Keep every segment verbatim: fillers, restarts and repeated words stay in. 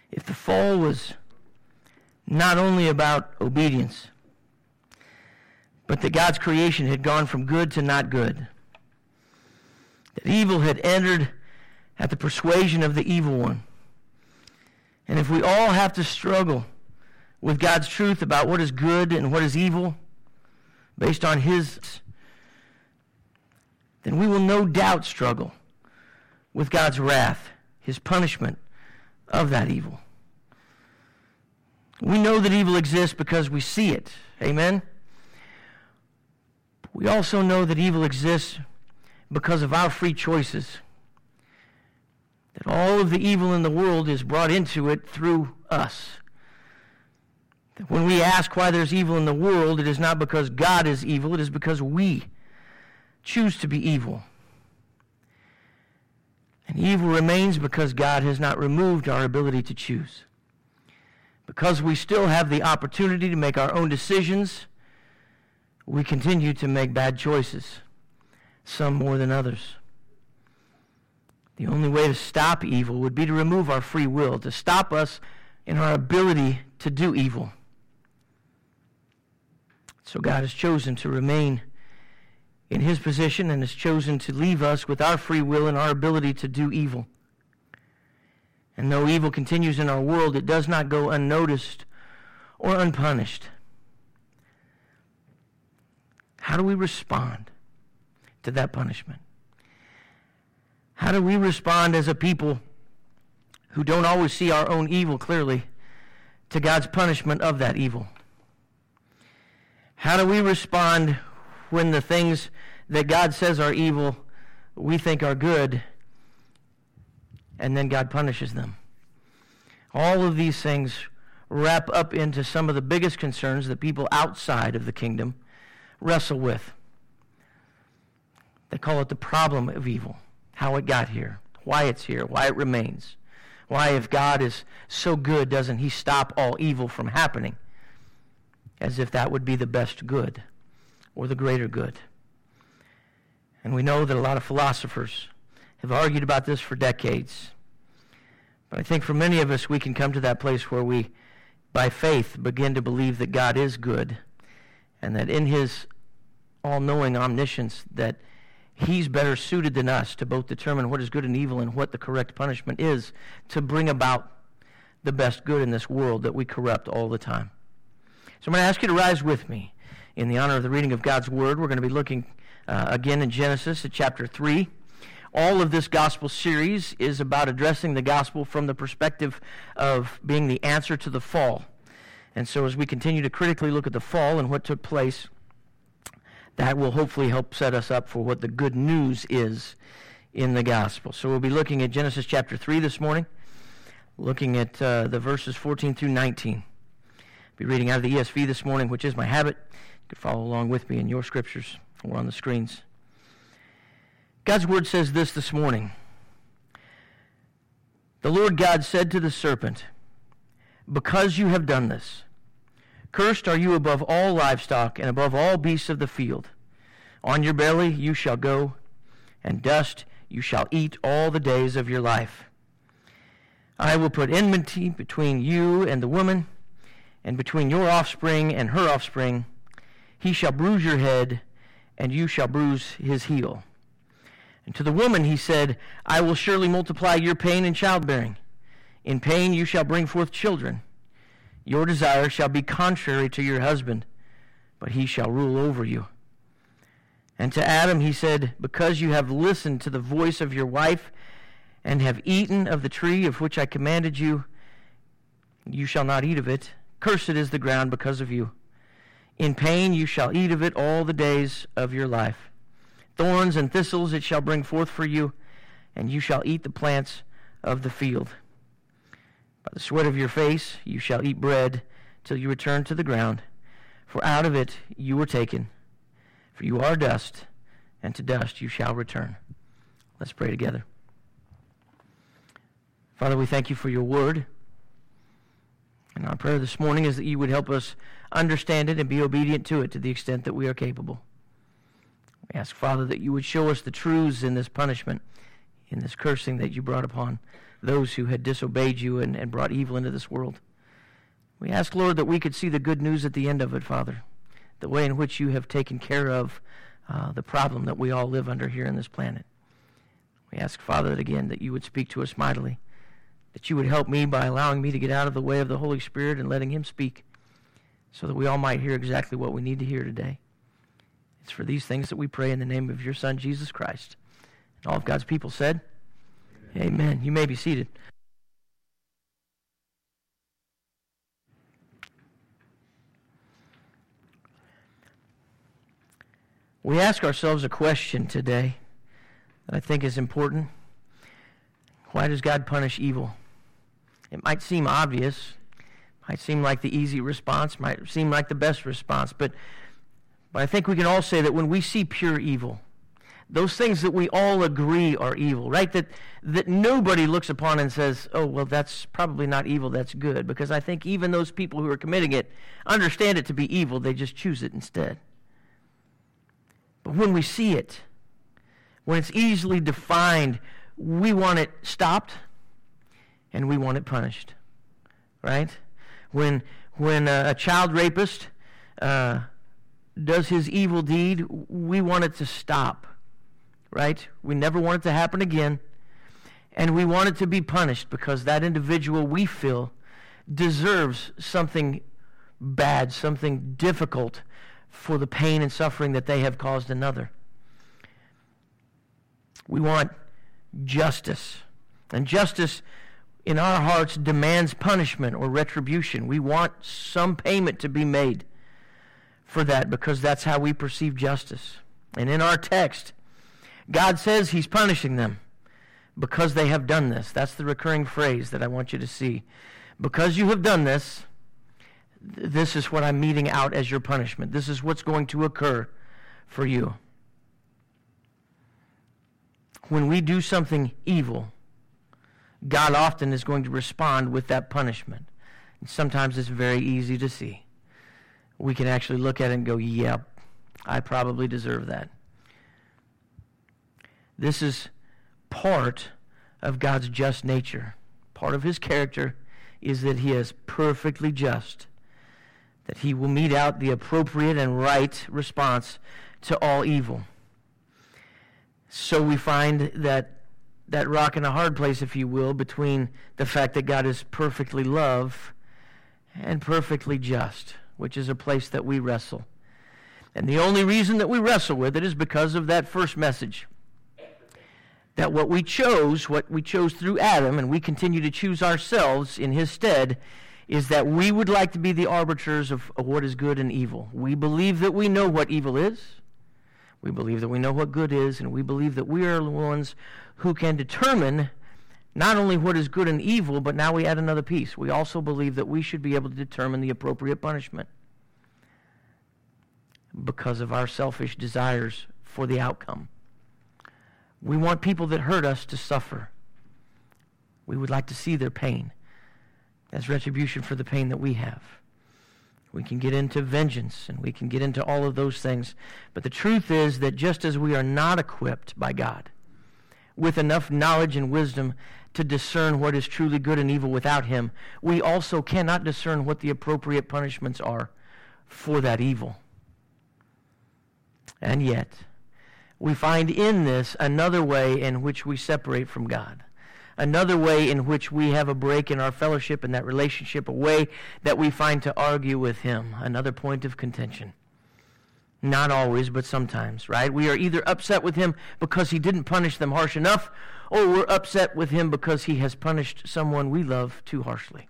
if the fall was not only about obedience, but that God's creation had gone from good to not good, that evil had entered at the persuasion of the evil one, and if we all have to struggle with God's truth about what is good and what is evil based on his, then we will no doubt struggle with God's wrath, his punishment of that evil. We know that evil exists because we see it. Amen? We also know that evil exists because of our free choices. That all of the evil in the world is brought into it through us. That when we ask why there's evil in the world, it is not because God is evil, it is because we choose to be evil. And evil remains because God has not removed our ability to choose. Because we still have the opportunity to make our own decisions, we continue to make bad choices, some more than others. The only way to stop evil would be to remove our free will, to stop us in our ability to do evil. So God has chosen to remain in his position and has chosen to leave us with our free will and our ability to do evil. And though evil continues in our world, it does not go unnoticed or unpunished. How do we respond to that punishment? How do we respond as a people who don't always see our own evil clearly to God's punishment of that evil? How do we respond when the things that God says are evil we think are good, and then God punishes them? All of these things wrap up into some of the biggest concerns that people outside of the kingdom wrestle with. They call it the problem of evil, how it got here, why it's here, why it remains. Why, if God is so good, doesn't he stop all evil from happening? As if that would be the best good or the greater good. And we know that a lot of philosophers have argued about this for decades. But I think for many of us, we can come to that place where we, by faith, begin to believe that God is good and that in his all-knowing omniscience, that he's better suited than us to both determine what is good and evil and what the correct punishment is to bring about the best good in this world that we corrupt all the time. So I'm going to ask you to rise with me in the honor of the reading of God's Word. We're going to be looking uh, again in Genesis at chapter three. All of this gospel series is about addressing the gospel from the perspective of being the answer to the fall. And so as we continue to critically look at the fall and what took place, that will hopefully help set us up for what the good news is in the gospel. So we'll be looking at Genesis chapter three this morning, looking at uh, the verses fourteen through nineteen. I'll be reading out of the E S V this morning, which is my habit. You can follow along with me in your scriptures or on the screens. God's word says this this morning. The Lord God said to the serpent, "Because you have done this, cursed are you above all livestock and above all beasts of the field. On your belly you shall go, and dust you shall eat all the days of your life. I will put enmity between you and the woman, and between your offspring and her offspring. He shall bruise your head, and you shall bruise his heel." And to the woman he said, "I will surely multiply your pain in childbearing. In pain you shall bring forth children. Your desire shall be contrary to your husband, but he shall rule over you." And to Adam he said, "Because you have listened to the voice of your wife, and have eaten of the tree of which I commanded you, you shall not eat of it. Cursed is the ground because of you. In pain you shall eat of it all the days of your life. Thorns and thistles it shall bring forth for you, and you shall eat the plants of the field. By the sweat of your face you shall eat bread till you return to the ground, for out of it you were taken. For you are dust, and to dust you shall return." Let's pray together. Father, we thank you for your word. And our prayer this morning is that you would help us understand it and be obedient to it to the extent that we are capable. We ask, Father, that you would show us the truths in this punishment, in this cursing that you brought upon those who had disobeyed you and, and brought evil into this world. We ask, Lord, that we could see the good news at the end of it, Father, the way in which you have taken care of uh, the problem that we all live under here on this planet. We ask, Father, that again, that you would speak to us mightily, that you would help me by allowing me to get out of the way of the Holy Spirit and letting him speak, so that we all might hear exactly what we need to hear today. It's for these things that we pray in the name of your Son, Jesus Christ. And all of God's people said, Amen. Amen. You may be seated. We ask ourselves a question today that I think is important. Why does God punish evil? It might seem obvious, might seem like the easy response, might seem like the best response, but, but I think we can all say that when we see pure evil, those things that we all agree are evil, right? That that nobody looks upon and says, oh, well, that's probably not evil, that's good. Because I think even those people who are committing it understand it to be evil, they just choose it instead. But when we see it, when it's easily defined, we want it stopped and we want it punished, right? When when a, a child rapist uh, does his evil deed, we want it to stop, right? We never want it to happen again, and we want it to be punished because that individual, we feel, deserves something bad, something difficult for the pain and suffering that they have caused another. We want justice, and justice in our hearts demands punishment or retribution. We want some payment to be made for that because that's how we perceive justice. And in our text, God says he's punishing them because they have done this. That's the recurring phrase that I want you to see. Because you have done this, this is what I'm meting out as your punishment. This is what's going to occur for you. When we do something evil, God often is going to respond with that punishment. And sometimes it's very easy to see. We can actually look at it and go, yep, I probably deserve that. This is part of God's just nature. Part of his character is that he is perfectly just, that he will mete out the appropriate and right response to all evil. So we find that that rock in a hard place, if you will, between the fact that God is perfectly love and perfectly just, which is a place that we wrestle. And the only reason that we wrestle with it is because of that first message. That what we chose, what we chose through Adam, and we continue to choose ourselves in his stead, is that we would like to be the arbiters of, of what is good and evil. We believe that we know what evil is. We believe that we know what good is, and we believe that we are the ones who can determine not only what is good and evil, but now we add another piece. We also believe that we should be able to determine the appropriate punishment because of our selfish desires for the outcome. We want people that hurt us to suffer. We would like to see their pain as retribution for the pain that we have. We can get into vengeance, and we can get into all of those things. But the truth is that just as we are not equipped by God with enough knowledge and wisdom to discern what is truly good and evil without him, we also cannot discern what the appropriate punishments are for that evil. And yet, we find in this another way in which we separate from God. Another way in which we have a break in our fellowship and that relationship, a way that we find to argue with him, another point of contention. Not always, but sometimes, right? We are either upset with him because he didn't punish them harsh enough, or we're upset with him because he has punished someone we love too harshly.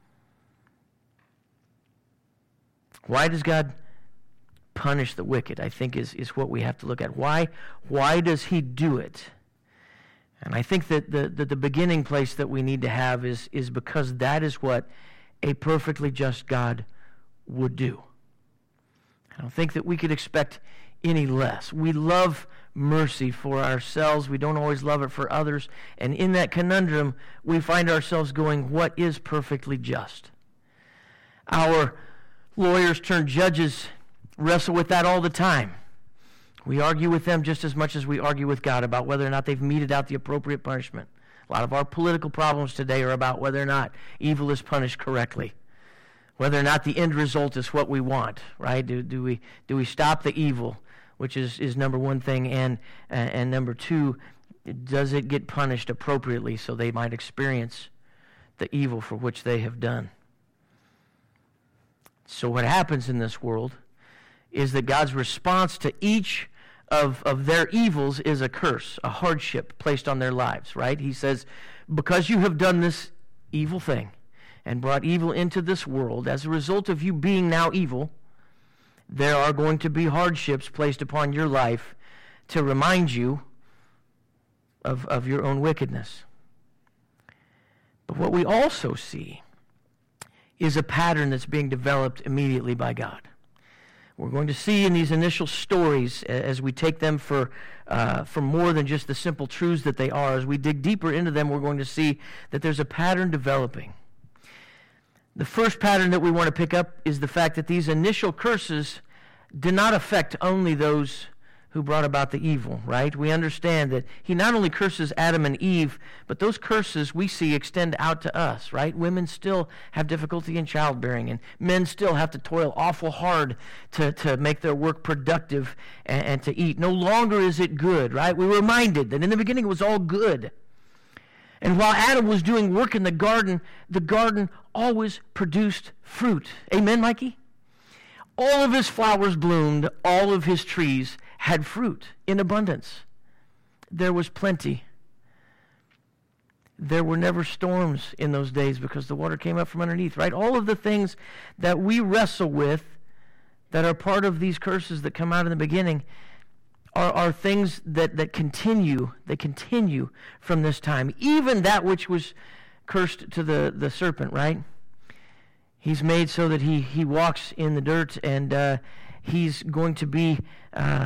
Why does God punish the wicked, I think is, is what we have to look at. Why, why does he do it? And I think that the, the, the beginning place that we need to have is, is because that is what a perfectly just God would do. I don't think that we could expect any less. We love mercy for ourselves. We don't always love it for others. And in that conundrum, we find ourselves going, what is perfectly just? Our lawyers turned judges wrestle with that all the time. We argue with them just as much as we argue with God about whether or not they've meted out the appropriate punishment A lot of our political problems today are about whether or not evil is punished correctly, whether or not the end result is what we want, right? Do, do we do we stop the evil, which is, is number one thing, and and number two, does it get punished appropriately so they might experience the evil for which they have done? So what happens in this world is that God's response to each of, of their evils is a curse, a hardship placed on their lives, right? He says, because you have done this evil thing and brought evil into this world, as a result of you being now evil, there are going to be hardships placed upon your life to remind you of, of your own wickedness. But what we also see is a pattern that's being developed immediately by God. We're going to see in these initial stories, as we take them for uh, for more than just the simple truths that they are, as we dig deeper into them, we're going to see that there's a pattern developing. The first pattern that we want to pick up is the fact that these initial curses did not affect only those who brought about the evil, right? We understand that he not only curses Adam and Eve, but those curses we see extend out to us, right? Women still have difficulty in childbearing, and men still have to toil awful hard to, to make their work productive and, and to eat. No longer is it good, right? We're reminded that in the beginning it was all good. And while Adam was doing work in the garden, the garden always produced fruit. Amen, Mikey? All of his flowers bloomed, all of his trees had fruit in abundance. There was plenty. There were never storms in those days because the water came up from underneath, right? All of the things that we wrestle with that are part of these curses that come out in the beginning are, are things that, that continue, that continue from this time. Even that which was cursed to the, the serpent, right? He's made so that he, he walks in the dirt, and uh, he's going to be uh,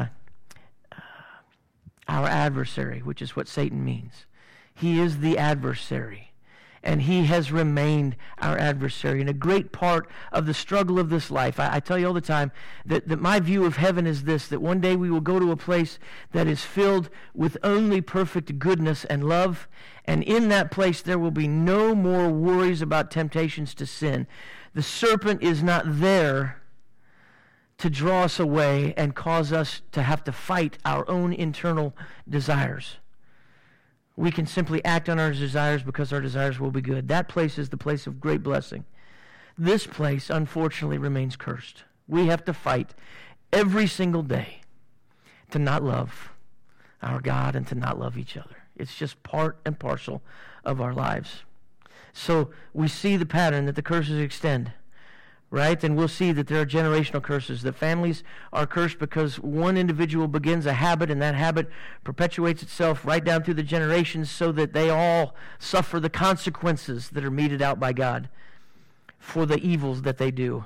our adversary, which is what Satan means. He is the adversary, and he has remained our adversary. And a great part of the struggle of this life, I, I tell you all the time, that, that my view of heaven is this, that one day we will go to a place that is filled with only perfect goodness and love, and in that place there will be no more worries about temptations to sin. The serpent is not there to draw us away and cause us to have to fight our own internal desires. We can simply act on our desires because our desires will be good. That place is the place of great blessing. This place, unfortunately, remains cursed. We have to fight every single day to not love our God and to not love each other. It's just part and parcel of our lives. So we see the pattern that the curses extend, right? And we'll see that there are generational curses, that families are cursed because one individual begins a habit, and that habit perpetuates itself right down through the generations so that they all suffer the consequences that are meted out by God for the evils that they do.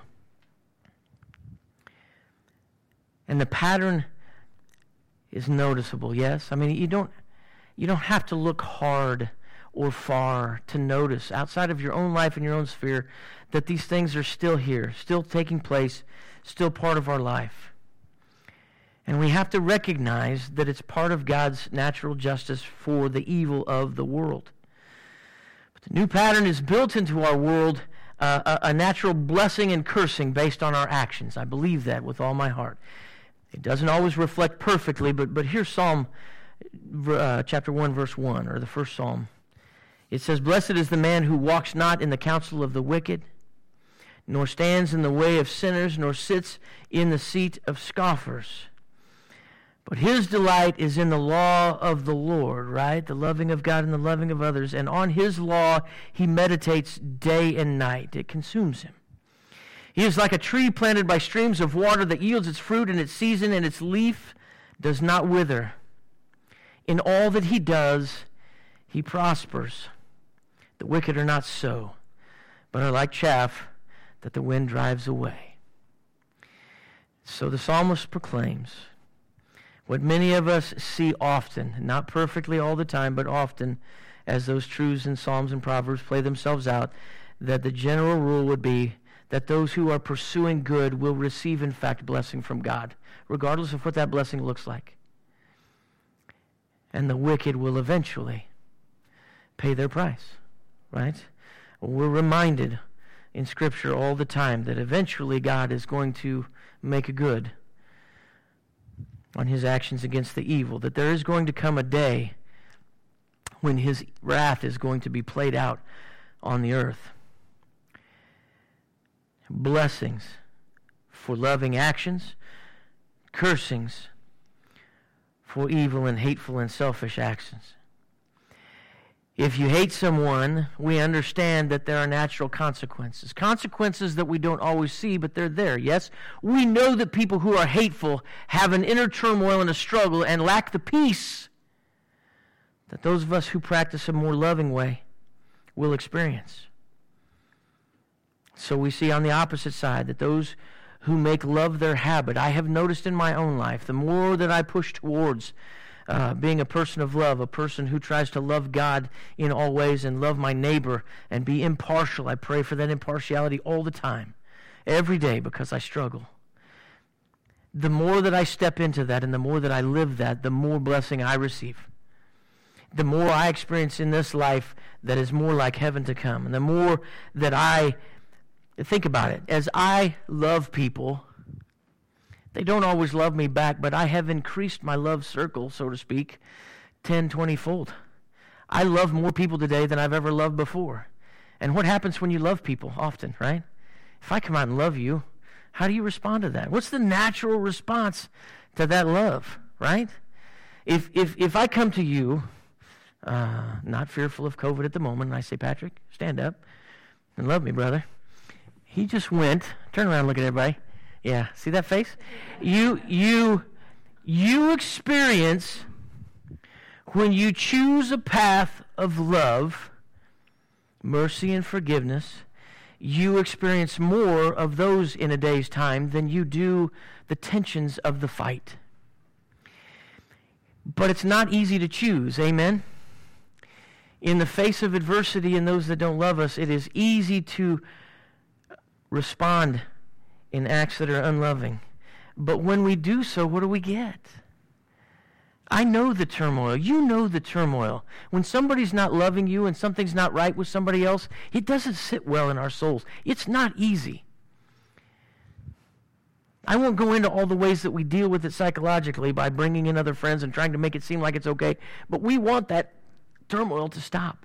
And the pattern is noticeable, yes? I mean, you don't you don't have to look hard or far to notice outside of your own life and your own sphere that these things are still here, still taking place, still part of our life. And we have to recognize that it's part of God's natural justice for the evil of the world. But the new pattern is built into our world, uh, a, a natural blessing and cursing based on our actions. I believe that with all my heart. It doesn't always reflect perfectly, but, but here's Psalm uh, chapter one, verse one, or the first Psalm. It says, "Blessed is the man who walks not in the counsel of the wicked, nor stands in the way of sinners, nor sits in the seat of scoffers. But his delight is in the law of the Lord," right? The loving of God and the loving of others. "And on his law he meditates day and night." It consumes him. "He is like a tree planted by streams of water that yields its fruit in its season, and its leaf does not wither. In all that he does, he prospers. The wicked are not so, but are like chaff that the wind drives away." So the psalmist proclaims what many of us see often, not perfectly all the time, but often, as those truths in Psalms and Proverbs play themselves out, that the general rule would be that those who are pursuing good will receive, in fact, blessing from God, regardless of what that blessing looks like. And the wicked will eventually pay their price, right? We're reminded in Scripture all the time that eventually God is going to make good on his actions against the evil, that there is going to come a day when his wrath is going to be played out on the earth. Blessings for loving actions, cursings for evil and hateful and selfish actions. If you hate someone, we understand that there are natural consequences. Consequences that we don't always see, but they're there, yes? We know that people who are hateful have an inner turmoil and a struggle and lack the peace that those of us who practice a more loving way will experience. So we see on the opposite side that those who make love their habit, I have noticed in my own life, the more that I push towards uh, being a person of love, a person who tries to love God in all ways and love my neighbor and be impartial. I pray for that impartiality all the time, every day, because I struggle. The more that I step into that and the more that I live that, the more blessing I receive. The more I experience in this life that is more like heaven to come. And the more that I think about it, as I love people, they don't always love me back, but I have increased my love circle, so to speak, ten, twenty-fold. I love more people today than I've ever loved before. And what happens when you love people often, right? If I come out and love you, how do you respond to that? What's the natural response to that love, right? If if if I come to you, uh, not fearful of COVID at the moment, and I say, Patrick, stand up and love me, brother. He just went. Turn around and look at everybody. Yeah, see that face? You you you experience, when you choose a path of love, mercy and forgiveness, you experience more of those in a day's time than you do the tensions of the fight. But it's not easy to choose, amen? In the face of adversity and those that don't love us, it is easy to respond in acts that are unloving. But when we do so, what do we get? I know the turmoil. You know the turmoil. When somebody's not loving you and something's not right with somebody else, it doesn't sit well in our souls. It's not easy. I won't go into all the ways that we deal with it psychologically by bringing in other friends and trying to make it seem like it's okay, but we want that turmoil to stop.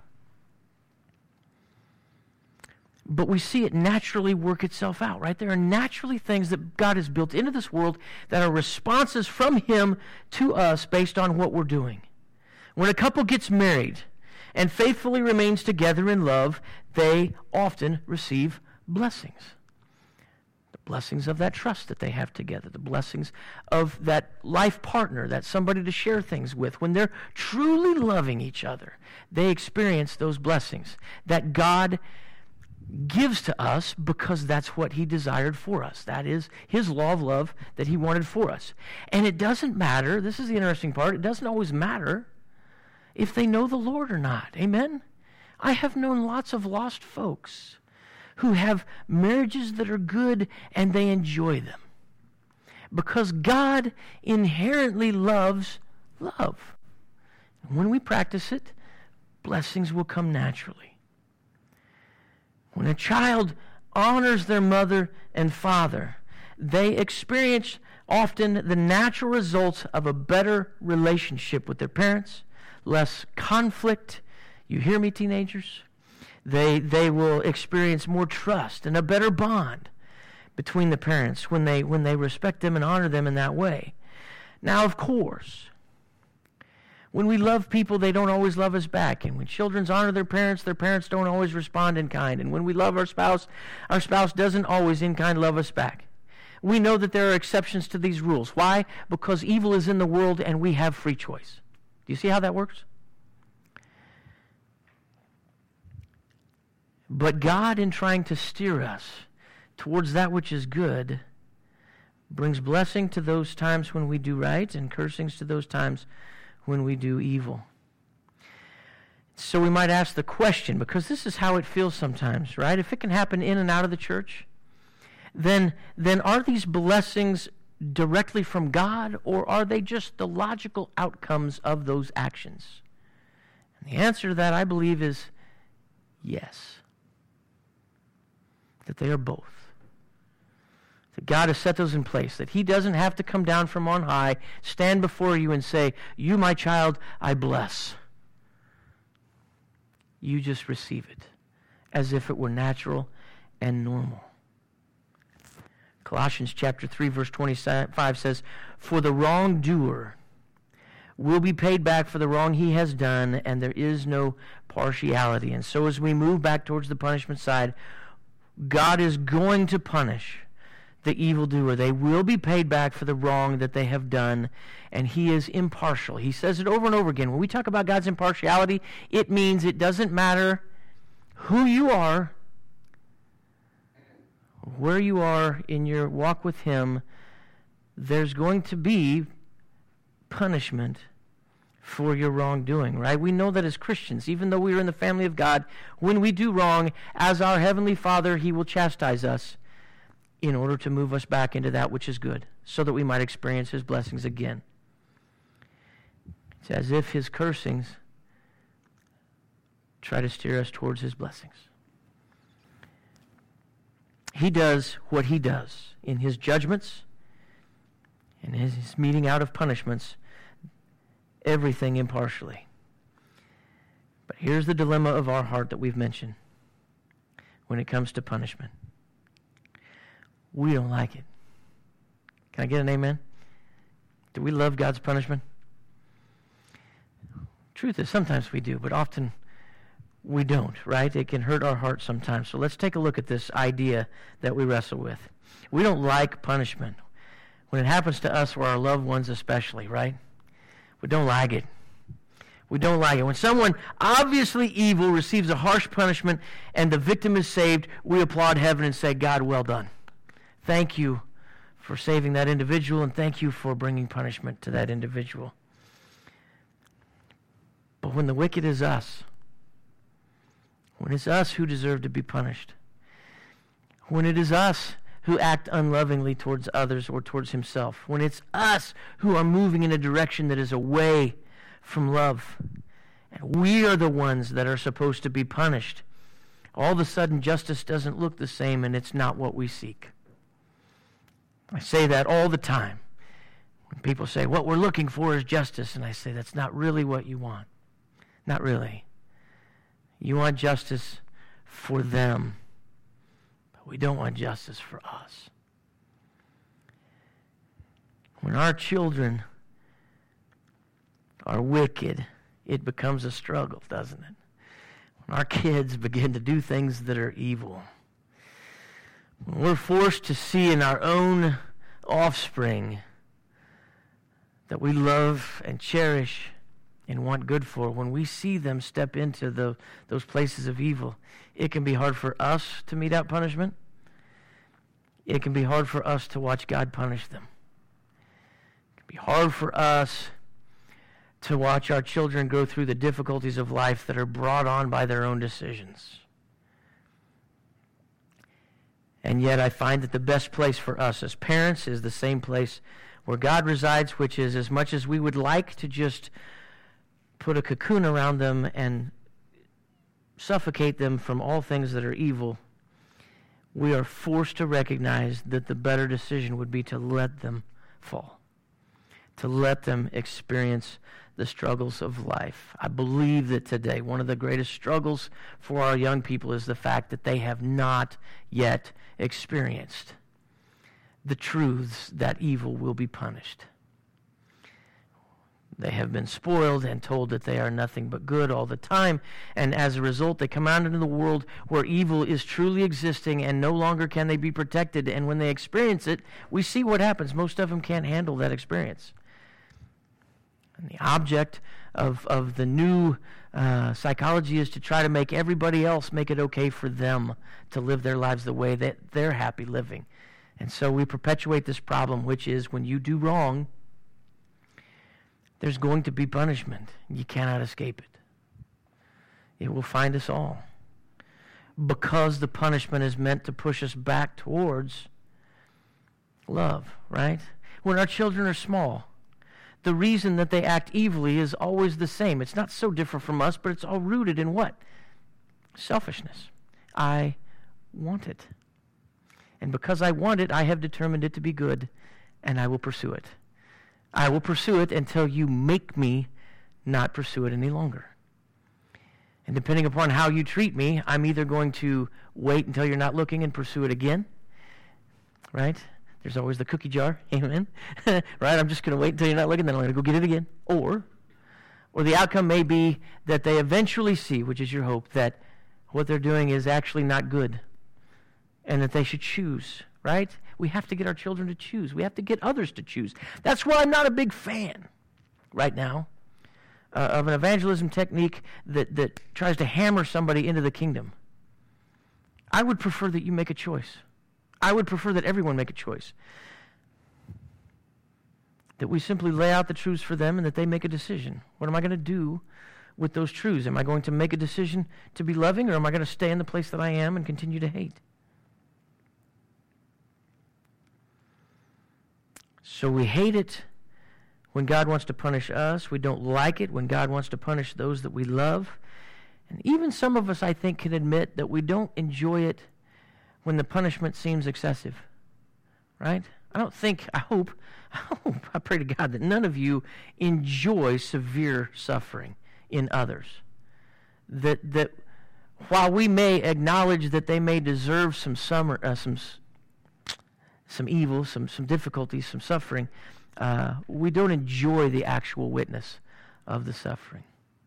But we see it naturally work itself out, right? There are naturally things that God has built into this world that are responses from Him to us based on what we're doing. When a couple gets married and faithfully remains together in love, they often receive blessings. The blessings of that trust that they have together, the blessings of that life partner, that somebody to share things with. When they're truly loving each other, they experience those blessings that God gives to us because that's what He desired for us. That is His law of love that He wanted for us. And it doesn't matter, this is the interesting part, it doesn't always matter if they know the Lord or not. Amen? I have known lots of lost folks who have marriages that are good and they enjoy them because God inherently loves love. When we practice it, blessings will come naturally. When a child honors their mother and father, they experience often the natural results of a better relationship with their parents, less conflict. You hear me, teenagers? They, they will experience more trust and a better bond between the parents when they, when they respect them and honor them in that way. Now, of course, when we love people, they don't always love us back. And when children honor their parents, their parents don't always respond in kind. And when we love our spouse, our spouse doesn't always in kind love us back. We know that there are exceptions to these rules. Why? Because evil is in the world and we have free choice. Do you see how that works? But God, in trying to steer us towards that which is good, brings blessing to those times when we do right and cursings to those times when we do evil. So we might ask the question, because this is how it feels sometimes, right? If it can happen in and out of the church, then, then are these blessings directly from God, or are they just the logical outcomes of those actions? And the answer to that, I believe, is yes. That they are both. That God has set those in place. That he doesn't have to come down from on high, stand before you and say, you, my child, I bless. You just receive it as if it were natural and normal. Colossians chapter three, verse twenty-five says, for the wrongdoer will be paid back for the wrong he has done, and there is no partiality. And so as we move back towards the punishment side, God is going to punish the evildoer. They will be paid back for the wrong that they have done, and he is impartial. He says it over and over again. When we talk about God's impartiality, it means it doesn't matter who you are, where you are in your walk with him, there's going to be punishment for your wrongdoing, right? We know that as Christians, even though we are in the family of God, when we do wrong, as our Heavenly Father, he will chastise us in order to move us back into that which is good, so that we might experience his blessings again. It's as if his cursings try to steer us towards his blessings. He does what he does in his judgments and his meting out of punishments, everything impartially. But here's the dilemma of our heart that we've mentioned when it comes to punishment. We don't like it. Can I get an amen? Do we love God's punishment? Truth is, sometimes we do, but often we don't, right? It can hurt our hearts sometimes. So let's take a look at this idea that we wrestle with. We don't like punishment. When it happens to us or our loved ones especially, right? We don't like it. We don't like it. When someone obviously evil receives a harsh punishment and the victim is saved, we applaud heaven and say, God, well done. Thank you for saving that individual, and thank you for bringing punishment to that individual. But when the wicked is us, when it's us who deserve to be punished, when it is us who act unlovingly towards others or towards himself, when it's us who are moving in a direction that is away from love, and we are the ones that are supposed to be punished, all of a sudden justice doesn't look the same, and it's not what we seek. I say that all the time. When people say, what we're looking for is justice, and I say, that's not really what you want. Not really. You want justice for them, but we don't want justice for us. When our children are wicked, it becomes a struggle, doesn't it? When our kids begin to do things that are evil, when we're forced to see in our own offspring that we love and cherish and want good for, when we see them step into the, those places of evil, it can be hard for us to mete out punishment. It can be hard for us to watch God punish them. It can be hard for us to watch our children go through the difficulties of life that are brought on by their own decisions. And yet I find that the best place for us as parents is the same place where God resides, which is, as much as we would like to just put a cocoon around them and suffocate them from all things that are evil, we are forced to recognize that the better decision would be to let them fall, to let them experience the struggles of life. I believe that today one of the greatest struggles for our young people is the fact that they have not yet experienced the truths that evil will be punished. They have been spoiled and told that they are nothing but good all the time, and as a result they come out into the world where evil is truly existing and no longer can they be protected, and when they experience it, we see what happens. Most of them can't handle that experience. And the object of, of the new uh, psychology is to try to make everybody else make it okay for them to live their lives the way that they're happy living. And so we perpetuate this problem, which is when you do wrong, there's going to be punishment. You cannot escape it. It will find us all. Because the punishment is meant to push us back towards love, right? When our children are small, the reason that they act evilly is always the same. It's not so different from us, but it's all rooted in what? Selfishness. I want it. And because I want it, I have determined it to be good, and I will pursue it. I will pursue it until you make me not pursue it any longer. And depending upon how you treat me, I'm either going to wait until you're not looking and pursue it again, right? There's always the cookie jar, amen, right? I'm just going to wait until you're not looking, then I'm going to go get it again. Or, or the outcome may be that they eventually see, which is your hope, that what they're doing is actually not good, and that they should choose, right? We have to get our children to choose. We have to get others to choose. That's why I'm not a big fan right now uh, of an evangelism technique that, that tries to hammer somebody into the kingdom. I would prefer that you make a choice. I would prefer that everyone make a choice. That we simply lay out the truths for them and that they make a decision. What am I going to do with those truths? Am I going to make a decision to be loving, or am I going to stay in the place that I am and continue to hate? So we hate it when God wants to punish us. We don't like it when God wants to punish those that we love. And even some of us, I think, can admit that we don't enjoy it when the punishment seems excessive. Right? I don't think, I hope, I hope, I pray to God that none of you enjoy severe suffering in others. That that while we may acknowledge that they may deserve some summer, uh, some some evil, some some difficulties, some suffering, uh, we don't enjoy the actual witness of the suffering.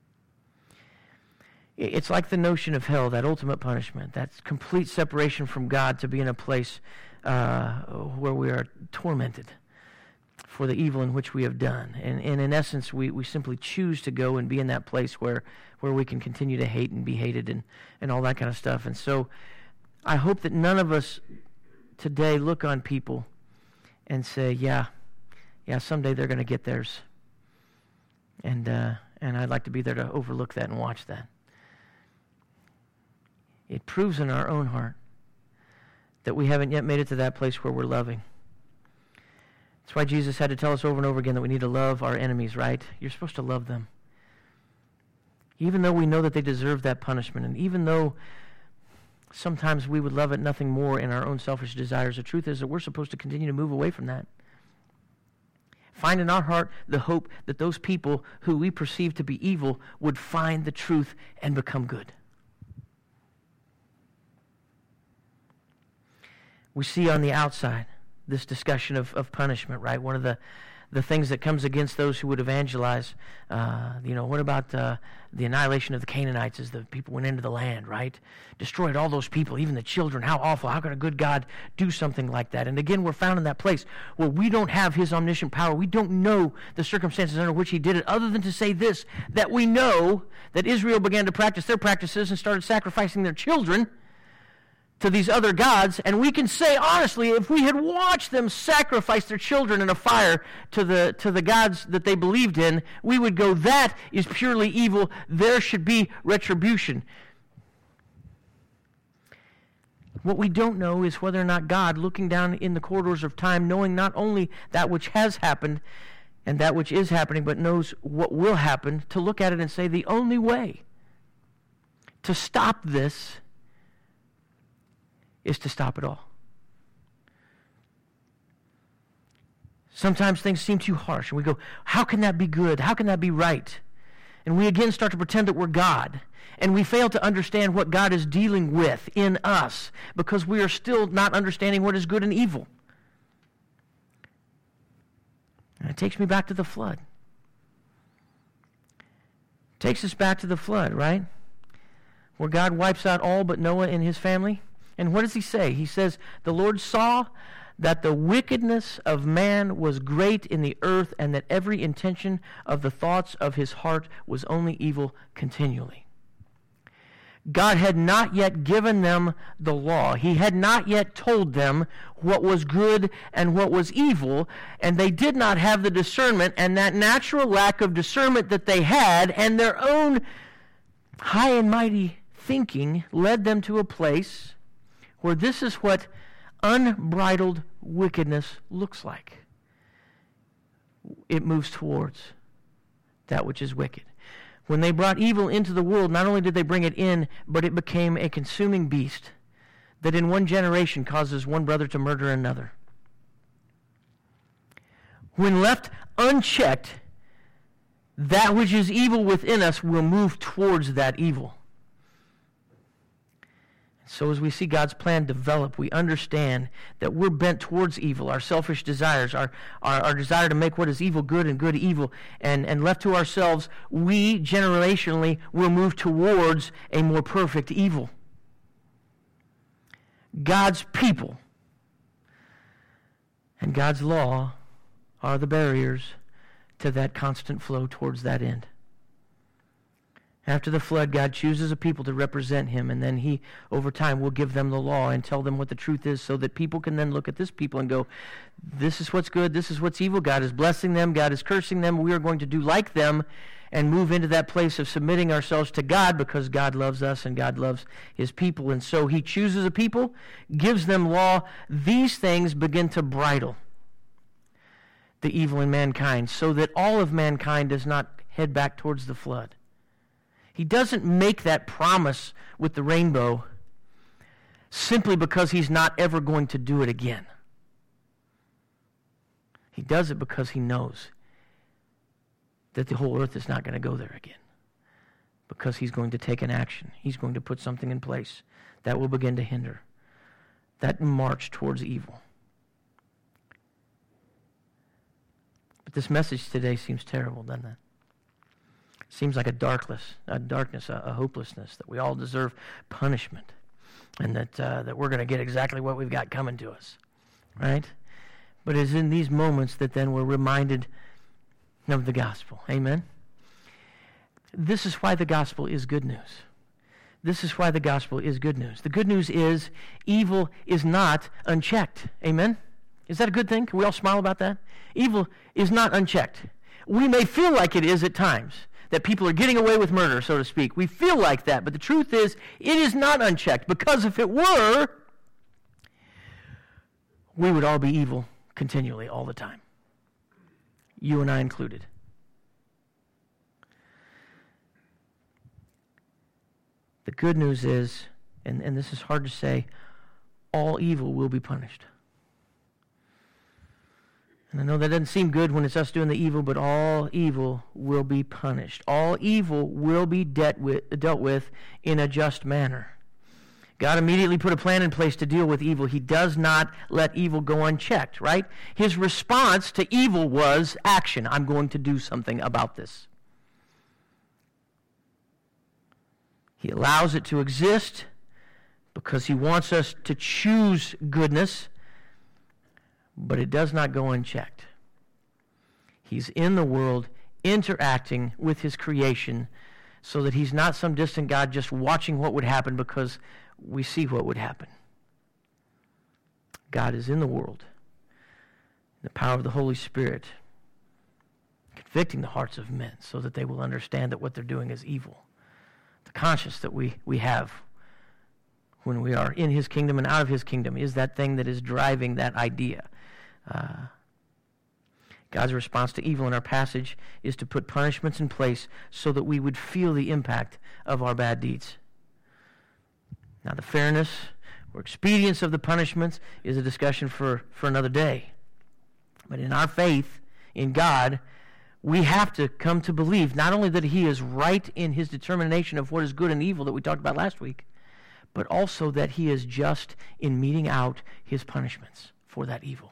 It's like the notion of hell, that ultimate punishment, that complete separation from God, to be in a place uh, where we are tormented for the evil in which we have done. And, and in essence, we, we simply choose to go and be in that place where, where we can continue to hate and be hated and, and all that kind of stuff. And so I hope that none of us today look on people and say, yeah, yeah, someday they're going to get theirs. And, uh, and I'd like to be there to overlook that and watch that. It proves in our own heart that we haven't yet made it to that place where we're loving. That's why Jesus had to tell us over and over again that we need to love our enemies, right? You're supposed to love them. Even though we know that they deserve that punishment, and even though sometimes we would love it nothing more in our own selfish desires, the truth is that we're supposed to continue to move away from that. Find in our heart the hope that those people who we perceive to be evil would find the truth and become good. We see on the outside this discussion of, of punishment, right? One of the, the things that comes against those who would evangelize, uh, you know, what about uh, the annihilation of the Canaanites as the people went into the land, right? Destroyed all those people, even the children. How awful. How could a good God do something like that? And again, we're found in that place where we don't have his omniscient power. We don't know the circumstances under which he did it, other than to say this, that we know that Israel began to practice their practices and started sacrificing their children to these other gods, and we can say honestly, if we had watched them sacrifice their children in a fire to the to the gods that they believed in, we would go, that is purely evil. There should be retribution. What we don't know is whether or not God, looking down in the corridors of time, knowing not only that which has happened and that which is happening, but knows what will happen, to look at it and say the only way to stop this is to stop it all. Sometimes things seem too harsh, and we go, how can that be good? How can that be right? And we again start to pretend that we're God, and we fail to understand what God is dealing with in us because we are still not understanding what is good and evil. And it takes me back to the flood. It takes us back to the flood, right? Where God wipes out all but Noah and his family. And what does he say? He says, the Lord saw that the wickedness of man was great in the earth, and that every intention of the thoughts of his heart was only evil continually. God had not yet given them the law. He had not yet told them what was good and what was evil, and they did not have the discernment, and that natural lack of discernment that they had and their own high and mighty thinking led them to a place where this is what unbridled wickedness looks like. it moves towards that which is wicked. When they brought evil into the world, not only did they bring it in, but it became a consuming beast that in one generation causes one brother to murder another. When left unchecked, that which is evil within us will move towards that evil. So as we see God's plan develop, we understand that we're bent towards evil, our selfish desires, our, our, our desire to make what is evil good and good evil, and, and left to ourselves, we generationally will move towards a more perfect evil. God's people and God's law are the barriers to that constant flow towards that end. After the flood, God chooses a people to represent him, and then he, over time, will give them the law and tell them what the truth is so that people can then look at this people and go, this is what's good, this is what's evil. God is blessing them, God is cursing them. We are going to do like them and move into that place of submitting ourselves to God because God loves us and God loves his people. And so he chooses a people, gives them law. These things begin to bridle the evil in mankind so that all of mankind does not head back towards the flood. He doesn't make that promise with the rainbow simply because he's not ever going to do it again. He does it because he knows that the whole earth is not going to go there again. Because he's going to take an action. He's going to put something in place that will begin to hinder that march towards evil. But this message today seems terrible, doesn't it? Seems like a darkness, a darkness, a, a hopelessness, that we all deserve punishment, and that uh, that we're going to get exactly what we've got coming to us, right? But it's in these moments that then we're reminded of the gospel. Amen? This is why the gospel is good news. This is why the gospel is good news. The good news is evil is not unchecked. Amen? Is that a good thing? Can we all smile about that? Evil is not unchecked. We may feel like it is at times, that people are getting away with murder, so to speak. We feel like that, but the truth is, it is not unchecked, because if it were, we would all be evil continually, all the time. You and I included. The good news is, and, and this is hard to say, all evil will be punished. And I know that doesn't seem good when it's us doing the evil, but all evil will be punished. All evil will be dealt with, dealt with in a just manner. God immediately put a plan in place to deal with evil. He does not let evil go unchecked, right? His response to evil was action. I'm going to do something about this. He allows it to exist because he wants us to choose goodness, but it does not go unchecked. He's in the world, interacting with his creation, so that he's not some distant God just watching what would happen because we see what would happen. God is in the world, in the power of the Holy Spirit, convicting the hearts of men so that they will understand that what they're doing is evil. The conscience that we, we have when we are in his kingdom and out of his kingdom is that thing that is driving that idea. Uh, God's response to evil in our passage is to put punishments in place so that we would feel the impact of our bad deeds. Now, the fairness or expedience of the punishments is a discussion for, for another day. But in our faith in God, we have to come to believe not only that he is right in his determination of what is good and evil that we talked about last week, but also that he is just in meting out his punishments for that evil.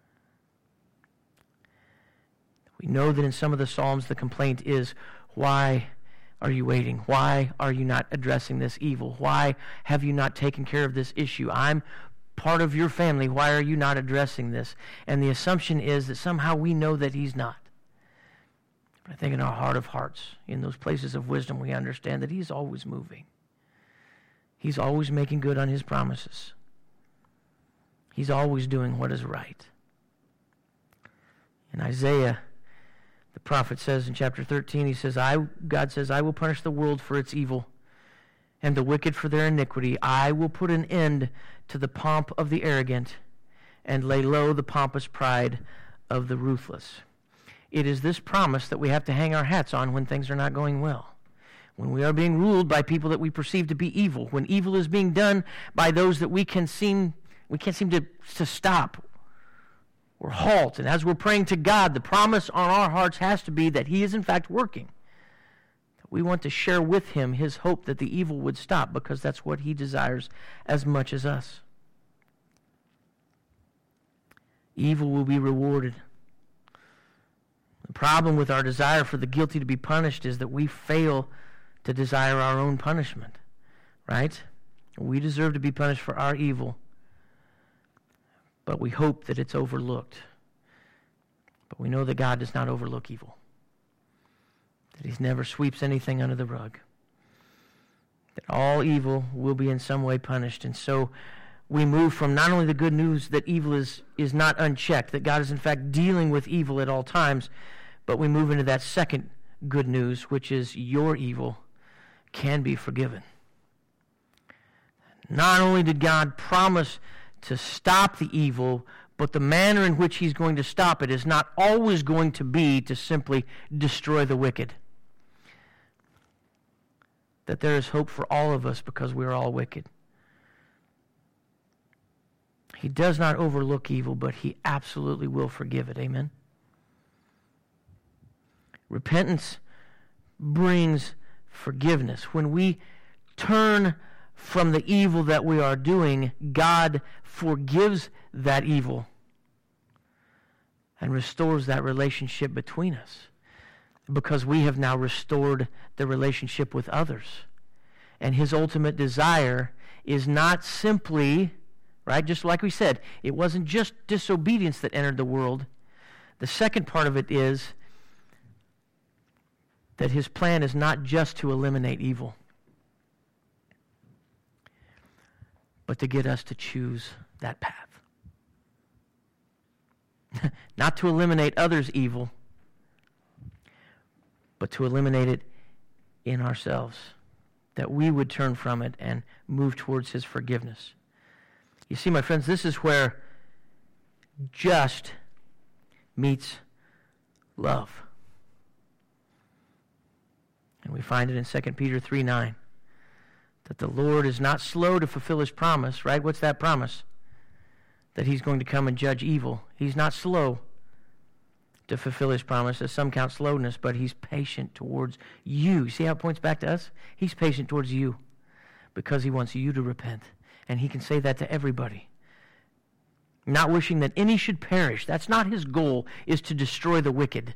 We know that in some of the Psalms the complaint is, why are you waiting? Why are you not addressing this evil? Why have you not taken care of this issue? I'm part of your family. Why are you not addressing this? And the assumption is that somehow we know that he's not. But I think in our heart of hearts, in those places of wisdom, we understand that he's always moving. He's always making good on his promises. He's always doing what is right. In Isaiah, the prophet says in chapter thirteen, he says, I, God says, I will punish the world for its evil and the wicked for their iniquity. I will put an end to the pomp of the arrogant and lay low the pompous pride of the ruthless. it is this promise that we have to hang our hats on when things are not going well. When we are being ruled by people that we perceive to be evil, when evil is being done by those that we can seem we can't seem to, to stop or halt. And as we're praying to God, the promise on our hearts has to be that He is in fact working. We want to share with Him His hope that the evil would stop, because that's what He desires as much as us. Evil will be rewarded. The problem with our desire for the guilty to be punished is that we fail to desire our own punishment, right? We deserve to be punished for our evil, but we hope that it's overlooked. But we know that God does not overlook evil, that He never sweeps anything under the rug, that all evil will be in some way punished. And so we move from not only the good news that evil is, is not unchecked, that God is in fact dealing with evil at all times, but we move into that second good news, which is your evil can be forgiven. Not only did God promise to stop the evil, but the manner in which He's going to stop it is not always going to be to simply destroy the wicked. That there is hope for all of us because we are all wicked. He does not overlook evil, but He absolutely will forgive it. Amen? Repentance brings forgiveness. When we turn from the evil that we are doing, God forgives that evil and restores that relationship between us, because we have now restored the relationship with others. And His ultimate desire is not simply, right, just like we said, it wasn't just disobedience that entered the world. The second part of it is that His plan is not just to eliminate evil, but to get us to choose that path. Not to eliminate others' evil, but to eliminate it in ourselves, that we would turn from it and move towards His forgiveness. You see, my friends, this is where just meets love. And we find it in Second Peter three nine, that the Lord is not slow to fulfill His promise, right? What's that promise? That He's going to come and judge evil. He's not slow to fulfill His promise, as some count slowness, but He's patient towards you. See how it points back to us? He's patient towards you because He wants you to repent. And He can say that to everybody. Not wishing that any should perish. That's not His goal, is to destroy the wicked.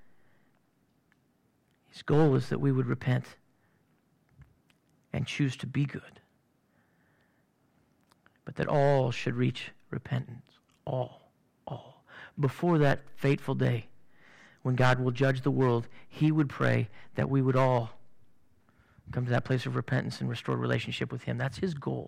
His goal is that we would repent and choose to be good. But that all should reach repentance. All. All. Before that fateful day when God will judge the world, He would pray that we would all come to that place of repentance and restore relationship with Him. That's His goal.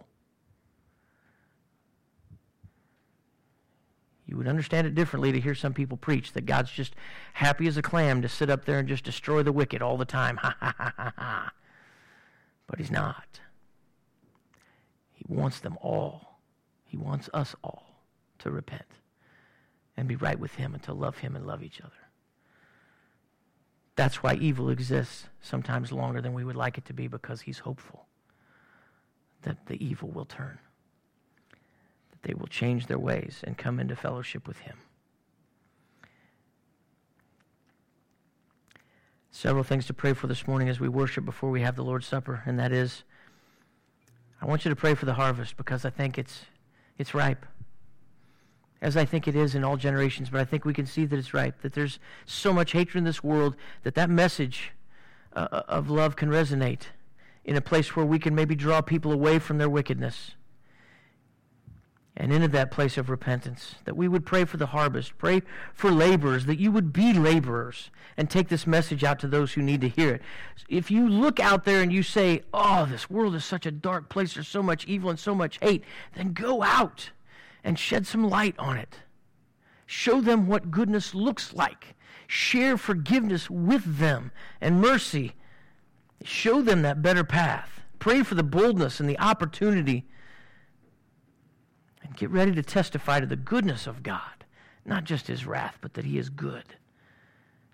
You would understand it differently to hear some people preach that God's just happy as a clam to sit up there and just destroy the wicked all the time. Ha, ha, ha, ha, ha. But He's not. He wants them all. He wants us all to repent and be right with Him and to love Him and love each other. That's why evil exists sometimes longer than we would like it to be, because He's hopeful that the evil will turn. They will change their ways and come into fellowship with Him. Several things to pray for this morning as we worship before we have the Lord's Supper, and that is, I want you to pray for the harvest, because I think it's it's ripe. As I think it is in all generations, but I think we can see that it's ripe, that there's so much hatred in this world that that message uh, of love can resonate in a place where we can maybe draw people away from their wickedness and into that place of repentance, that we would pray for the harvest, pray for laborers, that you would be laborers and take this message out to those who need to hear it. If you look out there and you say, oh, this world is such a dark place, there's so much evil and so much hate, then go out and shed some light on it. Show them what goodness looks like. Share forgiveness with them and mercy. Show them that better path. Pray for the boldness and the opportunity. And get ready to testify to the goodness of God. Not just His wrath, but that He is good.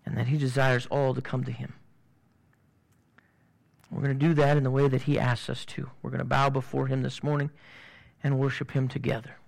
and that he desires all to come to him. We're going to do that in the way that he asks us to. We're going to bow before him this morning and worship him together.